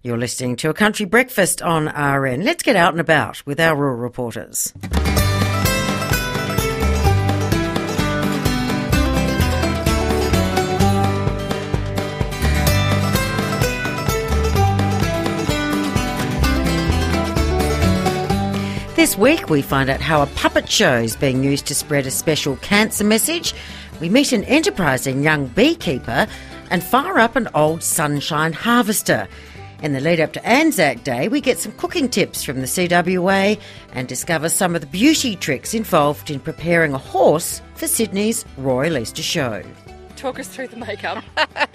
You're listening to A Country Breakfast on RN. Let's get out and about with our rural reporters. This week we find out how a puppet show is being used to spread a special cancer message. We meet an enterprising young beekeeper and fire up an old sunshine harvester. In the lead up to Anzac Day, we get some cooking tips from the CWA and discover some of the beauty tricks involved in preparing a horse for Sydney's Royal Easter Show. Talk us through the makeup.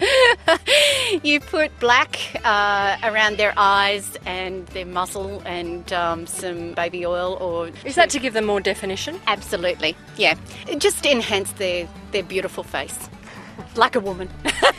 You put black around their eyes and their muzzle and some baby oil. Or Is that to give them more definition? Absolutely, yeah. It just enhance their beautiful face, like a woman.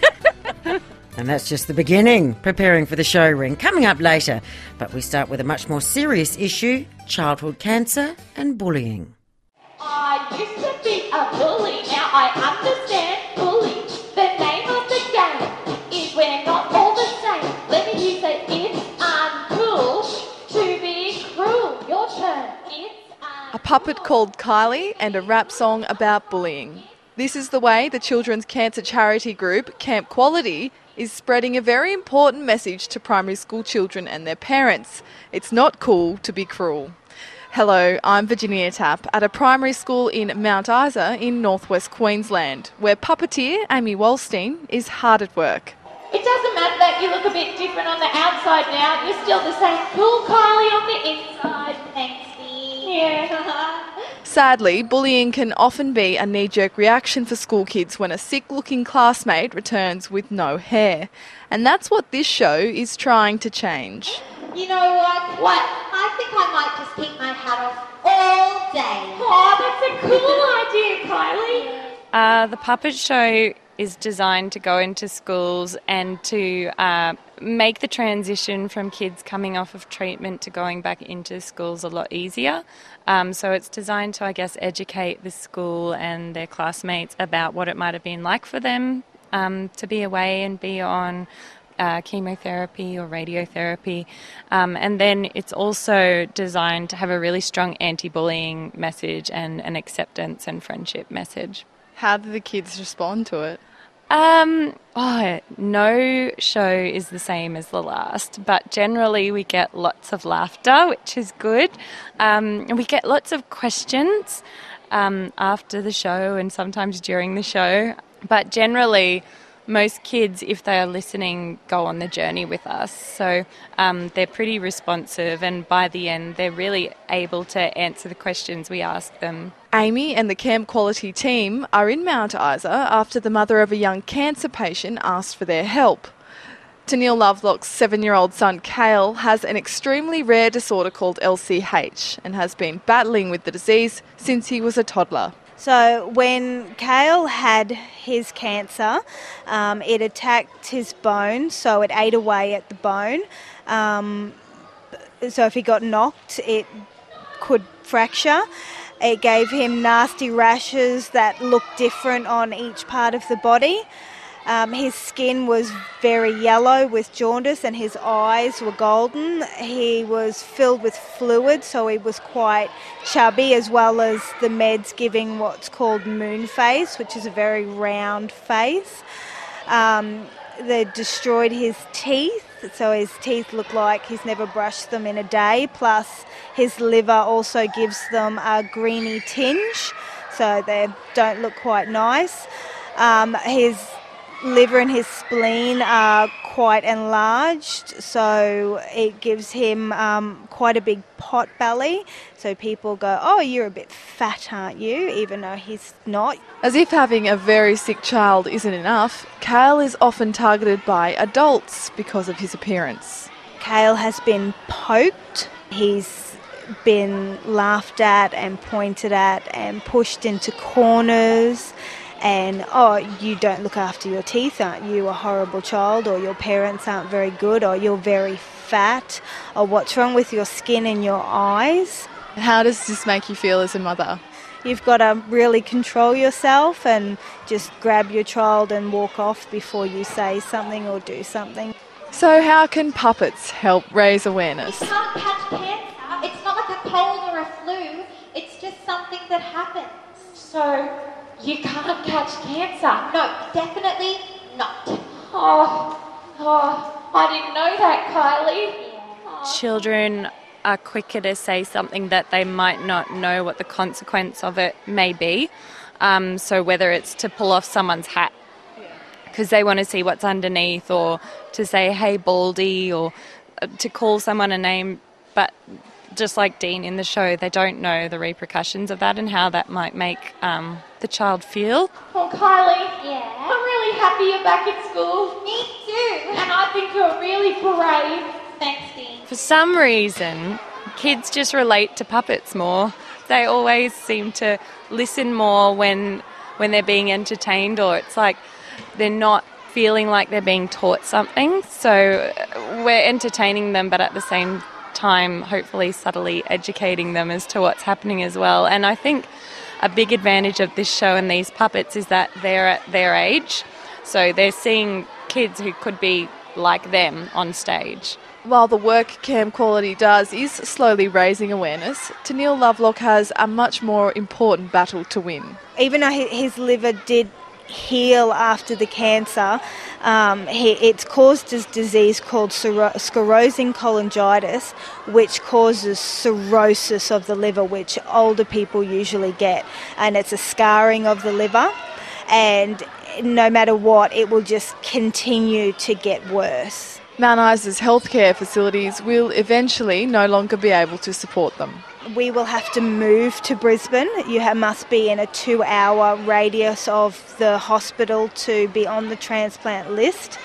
And that's just the beginning, preparing for the show ring, coming up later. But we start with a much more serious issue, childhood cancer and bullying. I used to be a bully, now I understand bully. The name of the game is we're not all the same. Let me use it, it's uncool to be cruel. Your turn, A puppet called Kylie and a rap song about bullying. This is the way the children's cancer charity group, Camp Quality, is spreading a very important message to primary school children and their parents. It's not cool to be cruel. Hello, I'm Virginia Tapp at a primary school in Mount Isa in northwest Queensland, where puppeteer Amy Wallstein is hard at work. It doesn't matter that you look a bit different on the outside now. You're still the same cool Kylie on the inside. Thanks, Steve. Yeah. Sadly, bullying can often be a knee-jerk reaction for school kids when a sick-looking classmate returns with no hair. And that's what this show is trying to change. You know what? What? I think I might just keep my hat off all day. Oh, that's a cool idea, Kylie. The puppet show is designed to go into schools and to make the transition from kids coming off of treatment to going back into schools a lot easier. So it's designed to, I guess, educate the school and their classmates about what it might have been like for them to be away and be on chemotherapy or radiotherapy. And then it's also designed to have a really strong anti-bullying message and an acceptance and friendship message. How do the kids respond to it? No show is the same as the last, but generally we get lots of laughter, which is good. And we get lots of questions after the show and sometimes during the show. But generally, most kids, if they are listening, go on the journey with us. So they're pretty responsive, and by the end, they're really able to answer the questions we ask them. Amy and the Camp Quality team are in Mount Isa after the mother of a young cancer patient asked for their help. Tennille Lovelock's 7-year-old son, Kale, has an extremely rare disorder called LCH and has been battling with the disease since he was a toddler. So when Kale had his cancer, it attacked his bone, so it ate away at the bone. So if he got knocked, it could fracture. It gave him nasty rashes that looked different on each part of the body. His skin was very yellow with jaundice and his eyes were golden. He was filled with fluid, so he was quite chubby, as well as the meds giving what's called moon face, which is a very round face. They destroyed his teeth, so his teeth look like he's never brushed them in a day, plus his liver also gives them a greeny tinge, so they don't look quite nice. His liver and his spleen are quite enlarged, so it gives him quite a big pot belly. So people go, "Oh, you're a bit fat, aren't you?" even though he's not. As if having a very sick child isn't enough, Kale is often targeted by adults because of his appearance. Kale has been poked. He's been laughed at and pointed at and pushed into corners. And, "Oh, you don't look after your teeth, aren't you a horrible child?" or "Your parents aren't very good," or "You're very fat," or "What's wrong with your skin and your eyes?" How does this make you feel as a mother? You've got to really control yourself and just grab your child and walk off before you say something or do something. So how can puppets help raise awareness? You can't catch cancer. It's not like a cold or a flu. It's just something that happens. So, you can't catch cancer? No, definitely not. I didn't know that, Kylie. Children are quicker to say something that they might not know what the consequence of it may be. So whether it's to pull off someone's hat because they want to see what's underneath, or to say, hey, baldy, or to call someone a name, but just like Dean in the show, they don't know the repercussions of that and how that might make the child feel. Oh, Kylie. Yeah? I'm really happy you're back at school. Me too. And I think you're really brave. Thanks, Dean. For some reason, kids just relate to puppets more. They always seem to listen more when they're being entertained, or it's like they're not feeling like they're being taught something. So we're entertaining them, but at the same time, hopefully subtly educating them as to what's happening as well. And I think a big advantage of this show and these puppets is that they're at their age. So they're seeing kids who could be like them on stage. While the work Camp Quality does is slowly raising awareness, Tenniel Lovelock has a much more important battle to win. Even though his liver did heal after the cancer, it's caused a disease called sclerosing cholangitis, which causes cirrhosis of the liver, which older people usually get, and it's a scarring of the liver, and no matter what, it will just continue to get worse. Mount Isa's healthcare facilities will eventually no longer be able to support them. We will have to move to Brisbane. You must be in a 2-hour radius of the hospital to be on the transplant list.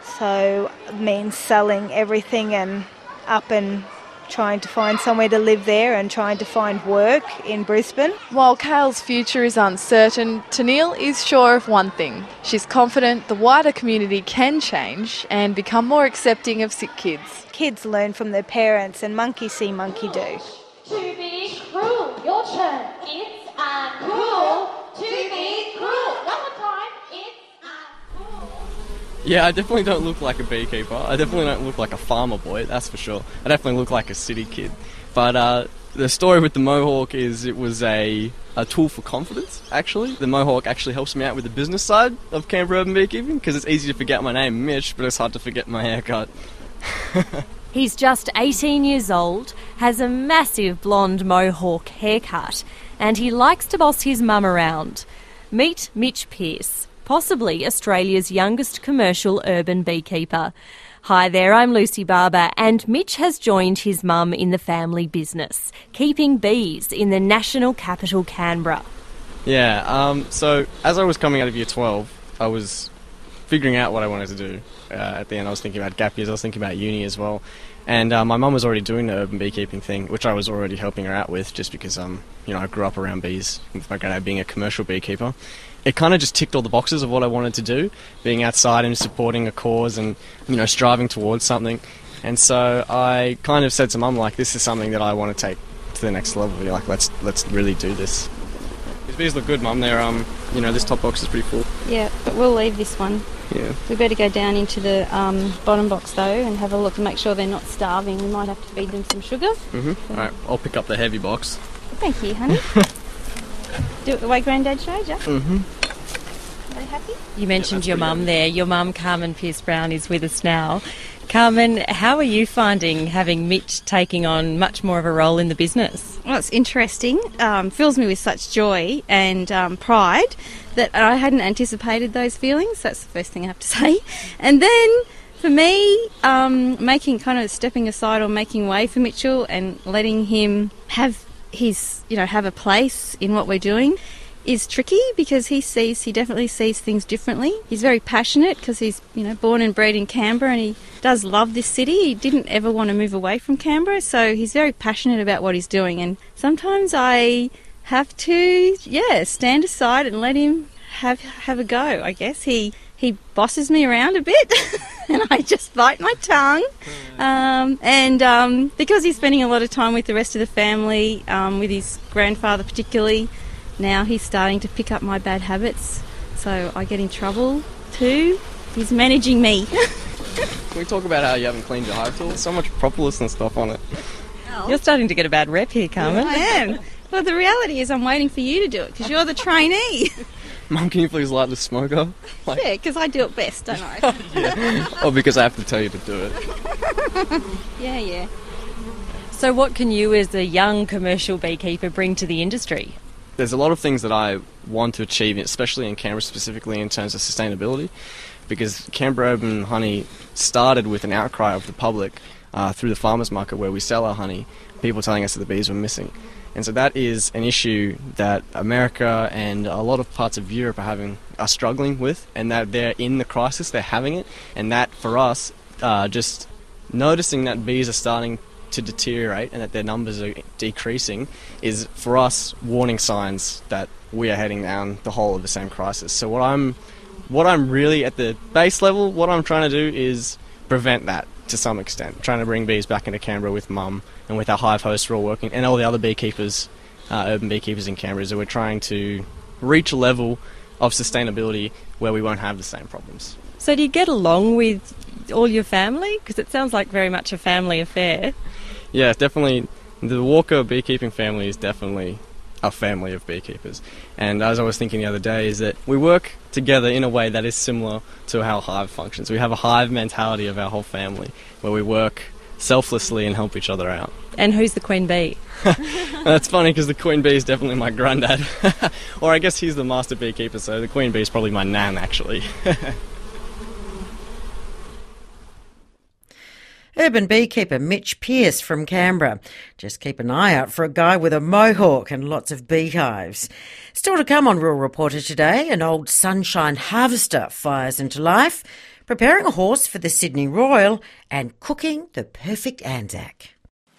So it means selling everything and up and trying to find somewhere to live there and trying to find work in Brisbane. While Kale's future is uncertain, Tenniel is sure of one thing. She's confident the wider community can change and become more accepting of sick kids. Kids learn from their parents, and monkey see, monkey do. To be cruel. Your turn. It's uncool to be cruel. One more time. It's uncool. Yeah, I definitely don't look like a beekeeper. I definitely don't look like a farmer boy, that's for sure. I definitely look like a city kid. But the story with the mohawk is it was a tool for confidence, actually. The mohawk actually helps me out with the business side of Canberra Urban Beekeeping, because it's easy to forget my name, Mitch, but it's hard to forget my haircut. He's just 18 years old, has a massive blonde mohawk haircut, and he likes to boss his mum around. Meet Mitch Pearce, possibly Australia's youngest commercial urban beekeeper. Hi there, I'm Lucy Barber, and Mitch has joined his mum in the family business, keeping bees in the national capital, Canberra. Yeah, so as I was coming out of year 12, I was figuring out what I wanted to do. At the end, I was thinking about gap years, I was thinking about uni as well. And my mum was already doing the urban beekeeping thing, which I was already helping her out with, just because I grew up around bees, with my granddad being a commercial beekeeper. It kind of just ticked all the boxes of what I wanted to do, being outside and supporting a cause and, striving towards something. And so I kind of said to Mum, this is something that I want to take to the next level. Let's really do this. These bees look good, Mum. They're, this top box is pretty full. Yeah, but we'll leave this one. Yeah. We better go down into the bottom box though and have a look and make sure they're not starving. We might have to feed them some sugar. Mm-hmm. All right, I'll pick up the heavy box. Thank you, honey. Do it the way Granddad showed you. Mm-hmm. Are they happy? You mentioned your mum there. Your mum, Carmen Pearce-Brown, is with us now. Carmen, how are you finding having Mitch taking on much more of a role in the business? Well, it's interesting. Fills me with such joy and pride that I hadn't anticipated those feelings. That's the first thing I have to say. And then for me, stepping aside or making way for Mitchell and letting him have have a place in what we're doing is tricky, because he definitely sees things differently. He's very passionate because he's born and bred in Canberra, and he does love this city. He didn't ever want to move away from Canberra, so he's very passionate about what he's doing. And sometimes I have to stand aside and let him have a go. I guess he bosses me around a bit and I just bite my tongue. Because he's spending a lot of time with the rest of the family, with his grandfather particularly, now he's starting to pick up my bad habits, so I get in trouble too. He's managing me. Can we talk about how you haven't cleaned your hive tool? So much propolis and stuff on it. You're starting to get a bad rep here, Carmen. I am. Well, the reality is I'm waiting for you to do it because you're the trainee. Mum, can you please light the smoker? Yeah, because I do it best, don't I? Yeah. Or because I have to tell you to do it. Yeah. So what can you as a young commercial beekeeper bring to the industry? There's a lot of things that I want to achieve, especially in Canberra specifically in terms of sustainability, because Canberra Urban Honey started with an outcry of the public through the farmers market where we sell our honey, people telling us that the bees were missing. And so that is an issue that America and a lot of parts of Europe are struggling with, and that they're in the crisis, they're having it, and that for us, just noticing that bees are starting to deteriorate and that their numbers are decreasing is for us warning signs that we are heading down the hole of the same crisis. So what I'm really at the base level, what I'm trying to do is prevent that to some extent. Trying to bring bees back into Canberra with Mum and with our hive hosts who are all working, and all the other beekeepers, urban beekeepers in Canberra, is that we're trying to reach a level of sustainability where we won't have the same problems. So do you get along with all your family? Because it sounds like very much a family affair. Yeah, definitely. The Walker beekeeping family is definitely a family of beekeepers. And as I was thinking the other day, is that we work together in a way that is similar to how hive functions. We have a hive mentality of our whole family, where we work selflessly and help each other out. And who's the queen bee? That's funny because the queen bee is definitely my granddad. Or I guess he's the master beekeeper, so the queen bee is probably my nan, actually. Urban beekeeper Mitch Pearce from Canberra. Just keep an eye out for a guy with a mohawk and lots of beehives. Still to come on Rural Reporter today, an old sunshine harvester fires into life, preparing a horse for the Sydney Royal, and cooking the perfect Anzac.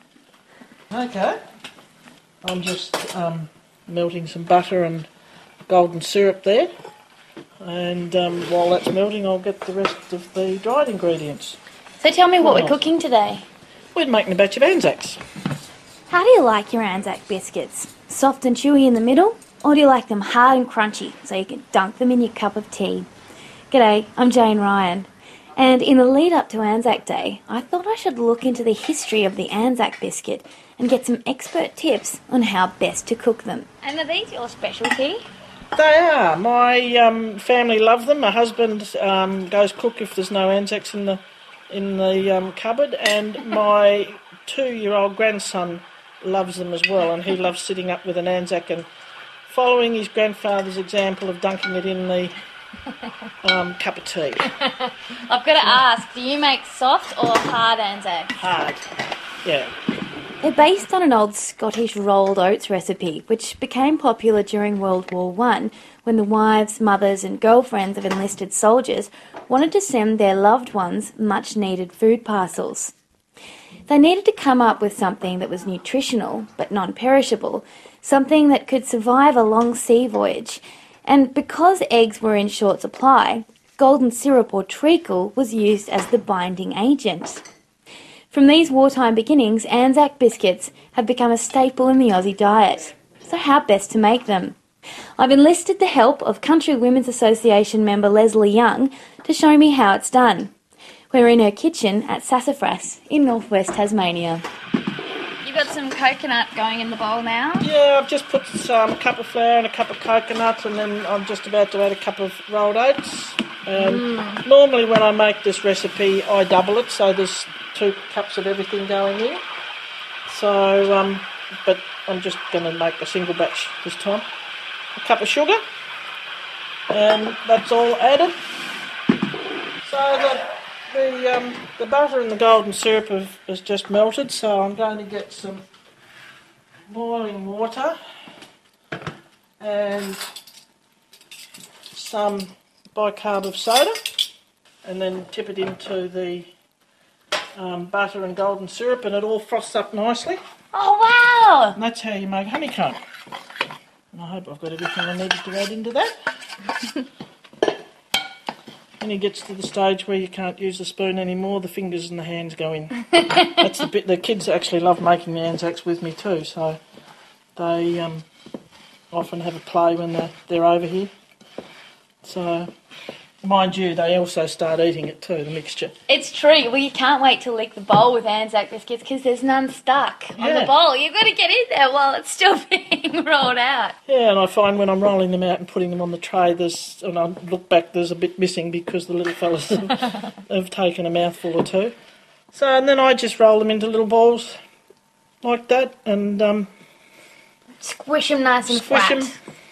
Okay, I'm just melting some butter and golden syrup there, and while that's melting I'll get the rest of the dried ingredients. So tell me what we're cooking today. We're making a batch of Anzacs. How do you like your Anzac biscuits? Soft and chewy in the middle? Or do you like them hard and crunchy so you can dunk them in your cup of tea? G'day, I'm Jane Ryan. And in the lead up to Anzac Day, I thought I should look into the history of the Anzac biscuit and get some expert tips on how best to cook them. And are these your specialty? They are. My family love them. My husband goes cook if there's no Anzacs in the cupboard, and my 2-year-old grandson loves them as well, and he loves sitting up with an Anzac and following his grandfather's example of dunking it in the cup of tea. I've got to ask, do you make soft or hard Anzacs? Hard, yeah. They're based on an old Scottish rolled oats recipe, which became popular during World War I, when the wives, mothers and girlfriends of enlisted soldiers wanted to send their loved ones much-needed food parcels. They needed to come up with something that was nutritional but non-perishable, something that could survive a long sea voyage, and because eggs were in short supply, golden syrup or treacle was used as the binding agent. From these wartime beginnings, Anzac biscuits have become a staple in the Aussie diet. So how best to make them? I've enlisted the help of Country Women's Association member Leslie Young to show me how it's done. We're in her kitchen at Sassafras in northwest Tasmania. You've got some coconut going in the bowl now? Yeah, I've just put a cup of flour and a cup of coconut, and then I'm just about to add a cup of rolled oats. Normally when I make this recipe I double it, so there's 2 cups of everything going in. So, but I'm just going to make a single batch this time. A cup of sugar, and that's all added. So the butter and the golden syrup has just melted, so I'm going to get some boiling water and some bicarb of soda, and then tip it into the butter and golden syrup, and it all froths up nicely. Oh wow! And that's how you make honeycomb. And I hope I've got everything I needed to add into that. When it gets to the stage where you can't use the spoon anymore, the fingers and the hands go in. That's the bit. The kids actually love making the Anzacs with me too, so they often have a play when they're over here. So Mind you, they also start eating it too, the mixture. It's true. Well, you can't wait to lick the bowl with Anzac biscuits because there's none stuck on the bowl. You've got to get in there while it's still being rolled out. Yeah, and I find when I'm rolling them out and putting them on the tray, and I look back, there's a bit missing because the little fellas have taken a mouthful or two. So, and then I just roll them into little balls like that and... squish them nice and flat.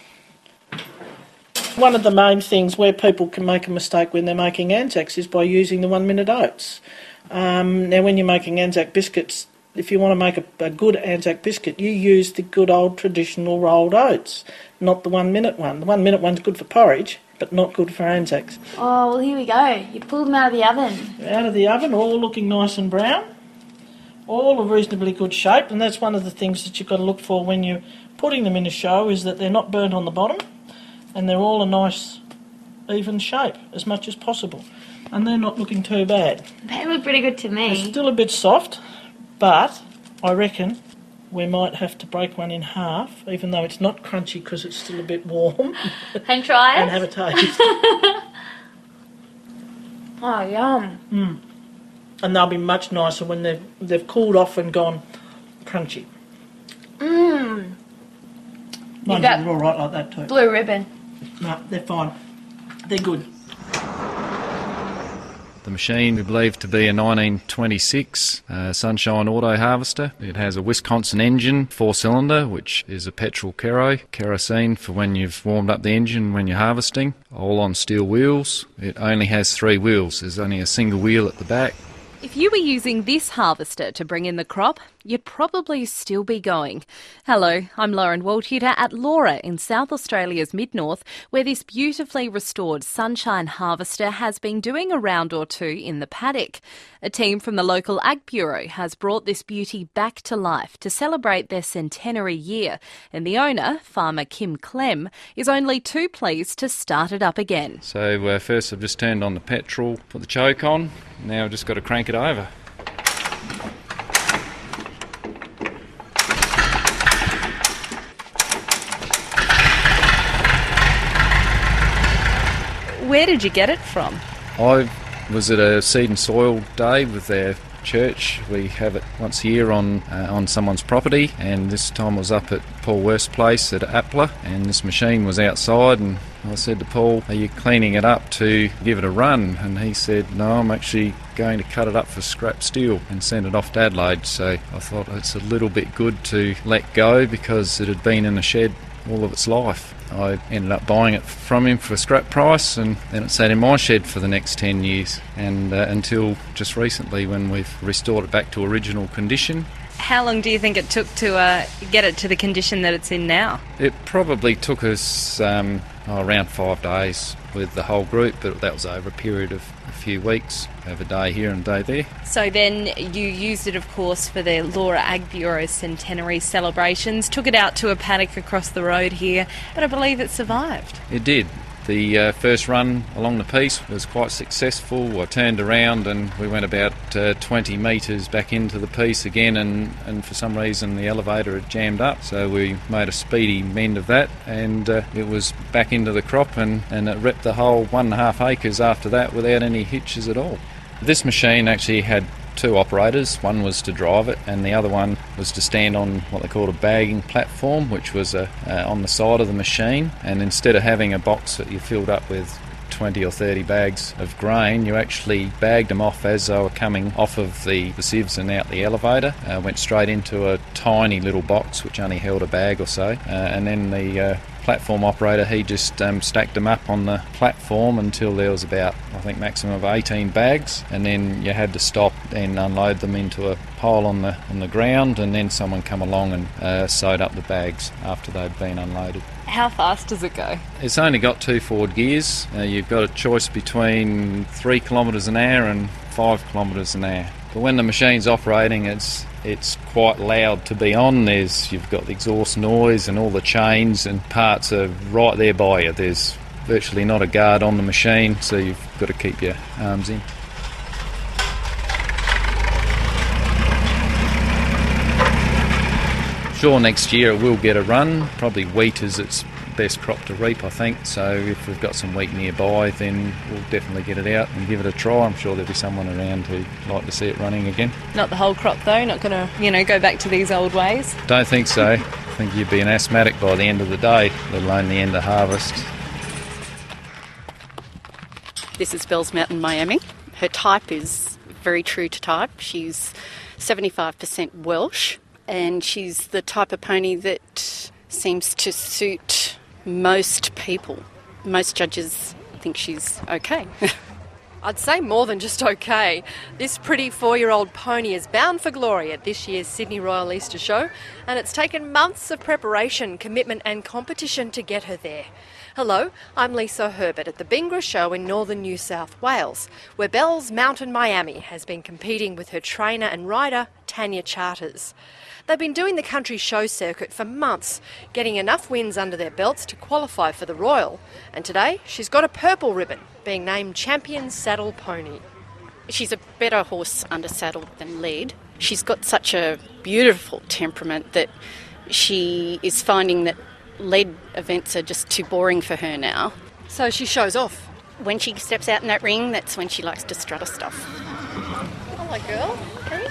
One of the main things where people can make a mistake when they're making Anzacs is by using the 1 minute oats. Now, when you're making Anzac biscuits, if you want to make a good Anzac biscuit, you use the good old traditional rolled oats, not the 1 minute one. The 1 minute one's good for porridge, but not good for Anzacs. Oh, well, here we go. You pulled them out of the oven. Out of the oven, all looking nice and brown, all a reasonably good shape, and that's one of the things that you've got to look for when you're putting them in a show, is that they're not burnt on the bottom, and they're all a nice, even shape as much as possible. And they're not looking too bad. They look pretty good to me. They're still a bit soft, but I reckon we might have to break one in half, even though it's not crunchy because it's still a bit warm. And try it? And have a taste. Oh, yum. And they'll be much nicer when they've cooled off and gone crunchy. Mmm. Mine are all right like that too. Blue ribbon. No, they're fine. They're good. The machine we believe to be a 1926 Sunshine Auto Harvester. It has a Wisconsin engine, 4-cylinder, which is a petrol kerosene for when you've warmed up the engine when you're harvesting, all on steel wheels. It only has 3 wheels. There's only a single wheel at the back. If you were using this harvester to bring in the crop, you'd probably still be going. Hello, I'm Lauren Waldhuter at Laura in South Australia's mid-north, where this beautifully restored Sunshine Harvester has been doing a round or two in the paddock. A team from the local Ag Bureau has brought this beauty back to life to celebrate their centenary year, and the owner, farmer Kim Clem, is only too pleased to start it up again. So first I've just turned on the petrol, put the choke on, now I've just got to crank it over. Where did you get it from? I was at a seed and soil day with their church. We have it once a year on someone's property, and this time I was up at Paul Worth's place at Appler, and this machine was outside, and I said to Paul, "Are you cleaning it up to give it a run?" And he said, "No, I'm actually going to cut it up for scrap steel and send it off to Adelaide." So I thought it's a little bit good to let go because it had been in a shed all of its life. I ended up buying it from him for a scrap price, and then it sat in my shed for the next 10 years, and until just recently when we've restored it back to original condition. How long do you think it took to get it to the condition that it's in now? It probably took us around 5 days with the whole group, but that was over a period of a few weeks, over a day here and a day there. So then you used it, of course, for the Laura Ag Bureau centenary celebrations, took it out to a paddock across the road here, but I believe it survived. It did. The first run along the piece was quite successful. I turned around and we went about 20 metres back into the piece again, and for some reason the elevator had jammed up, so we made a speedy mend of that, and it was back into the crop, and it ripped the whole 1.5 acres after that without any hitches at all. This machine actually had 2 operators. One was to drive it, and the other one was to stand on what they called a bagging platform, which was on the side of the machine, and instead of having a box that you filled up with 20 or 30 bags of grain, you actually bagged them off as they were coming off of the sieves and out the elevator. Went straight into a tiny little box which only held a bag or so, and then the platform operator, he just stacked them up on the platform until there was about, I think, maximum of 18 bags, and then you had to stop and unload them into a pile on the ground, and then someone come along and sewed up the bags after they'd been unloaded. How fast does it go? It's only got 2 forward gears. You've got a choice between 3 kilometres an hour and 5 kilometres an hour. But when the machine's operating, it's quite loud to be on. You've got the exhaust noise and all the chains and parts are right there by you. There's virtually not a guard on the machine, so you've got to keep your arms in. Sure, next year it will get a run. Probably wheat is its best crop to reap, I think. So if we've got some wheat nearby, then we'll definitely get it out and give it a try. I'm sure there'll be someone around who'd like to see it running again. Not the whole crop though, not going to, go back to these old ways? Don't think so. I think you'd be an asthmatic by the end of the day, let alone the end of harvest. This is Bells Mountain Miami. Her type is very true to type. She's 75% Welsh, and she's the type of pony that seems to suit most people. Most judges think she's okay. I'd say more than just okay. This pretty 4-year-old pony is bound for glory at this year's Sydney Royal Easter Show, and it's taken months of preparation, commitment and competition to get her there. Hello, I'm Lisa Herbert at the Bingra Show in northern New South Wales, where Bells Mountain Miami has been competing with her trainer and rider, Tanya Charters. They've been doing the country show circuit for months, getting enough wins under their belts to qualify for the Royal. And today, she's got a purple ribbon, being named Champion Saddle Pony. She's a better horse under saddle than led. She's got such a beautiful temperament that she is finding that led events are just too boring for her now. So she shows off. When she steps out in that ring, that's when she likes to strut her stuff. Hello, girl. Hey.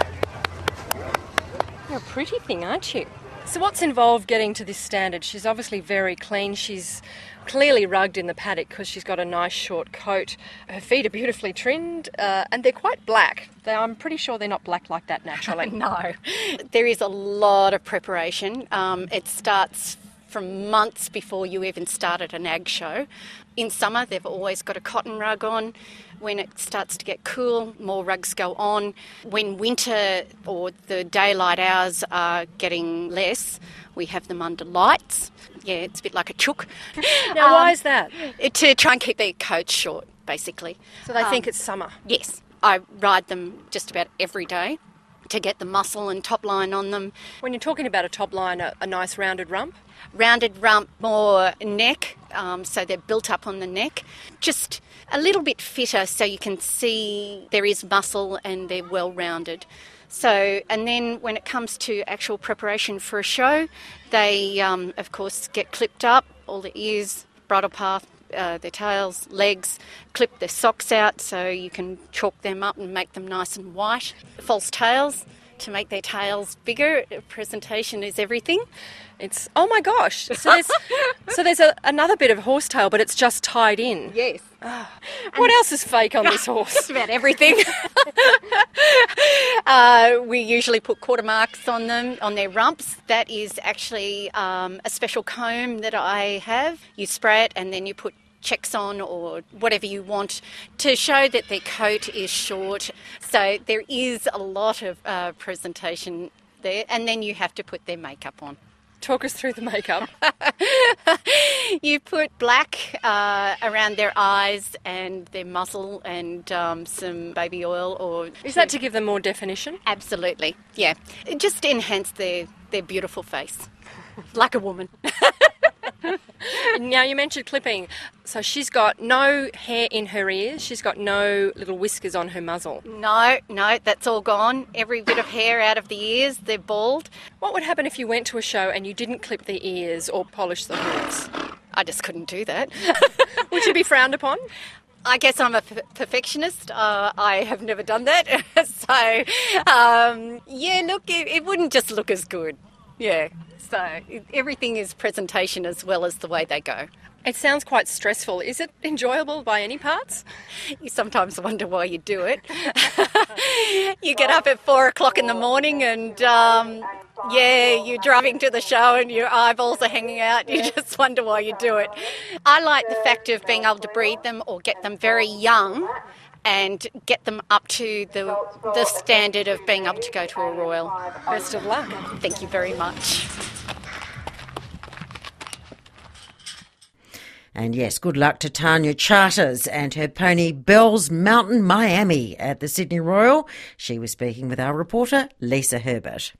You're a pretty thing, aren't you? So what's involved getting to this standard? She's obviously very clean. She's clearly rugged in the paddock because she's got a nice short coat. Her feet are beautifully trimmed and they're quite black. I'm pretty sure they're not black like that naturally. No. There is a lot of preparation. It starts from months before you even start at an ag show. In summer, they've always got a cotton rug on. When it starts to get cool, more rugs go on. When winter or the daylight hours are getting less, we have them under lights. Yeah, it's a bit like a chook. Now, why is that? To try and keep their coats short, basically. So they think it's summer? Yes. I ride them just about every day to get the muscle and top line on them. When you're talking about a top line, a nice rounded rump? Rounded rump, more neck, so they're built up on the neck. Just a little bit fitter so you can see there is muscle and they're well rounded. So, and then when it comes to actual preparation for a show, they, of course, get clipped up, all the ears, bridle path, their tails, legs, clip their socks out so you can chalk them up and make them nice and white. False tails to make their tails bigger. Presentation is everything. It's, oh my gosh, so there's another bit of horsetail, but it's just tied in. Yes. Oh. What else is fake on this horse? Just about everything. We usually put quarter marks on them, on their rumps. That is actually a special comb that I have. You spray it and then you put checks on or whatever you want to show that their coat is short. So there is a lot of presentation there, and then you have to put their makeup on. Talk us through the makeup. You put black around their eyes and their muzzle and some baby oil. Or is that to give them more definition? Absolutely, yeah. It just enhance their beautiful face, like a woman. Now, you mentioned clipping. So she's got no hair in her ears. She's got no little whiskers on her muzzle. No, that's all gone. Every bit of hair out of the ears, they're bald. What would happen if you went to a show and you didn't clip the ears or polish the hooves? I just couldn't do that. Would you be frowned upon? I guess I'm a perfectionist. I have never done that. So, yeah, look, it wouldn't just look as good. Yeah. So everything is presentation as well as the way they go. It sounds quite stressful. Is it enjoyable by any parts? You sometimes wonder why you do it. You get up at 4 o'clock in the morning and, you're driving to the show and your eyeballs are hanging out. You just wonder why you do it. I like the fact of being able to breed them or get them very young and get them up to the standard of being able to go to a royal. Best of luck. Thank you very much. And yes, good luck to Tanya Charters and her pony Bells Mountain Miami at the Sydney Royal. She was speaking with our reporter, Lisa Herbert.